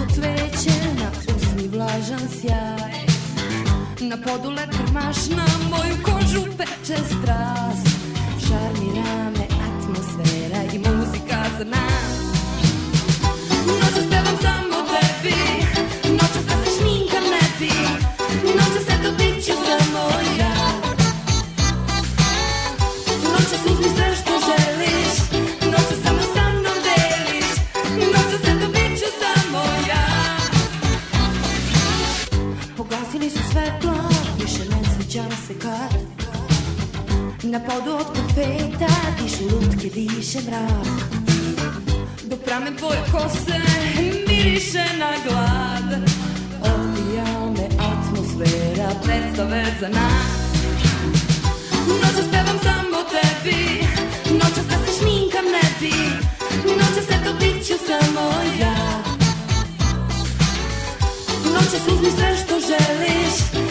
cveće, na usni vlažan sjaj. Na podu letar maš, na moju kožu peče strast. Šarmira me atmosfera i muzika za nas. Noćas pevam samo tebi, noćas da se šminka ne bi, noćas eto bit ću samo ja. Noćas uzmi sve što želiš, noćas samo sa mnom deliš, noćas eto bit ću samo ja. Pogasili su svetlo, više ne sjećam se kad. Na podu od konfeta dišu lutke, diše mrak. Dok pramen tvoje kose miriše na glad. Opija me atmosfera predstave za nas. Noćas pevam samo tebi, noćas da se šminkam ne bi, noćas eto bit ću samo ja. Noćas uzmi sve što želiš,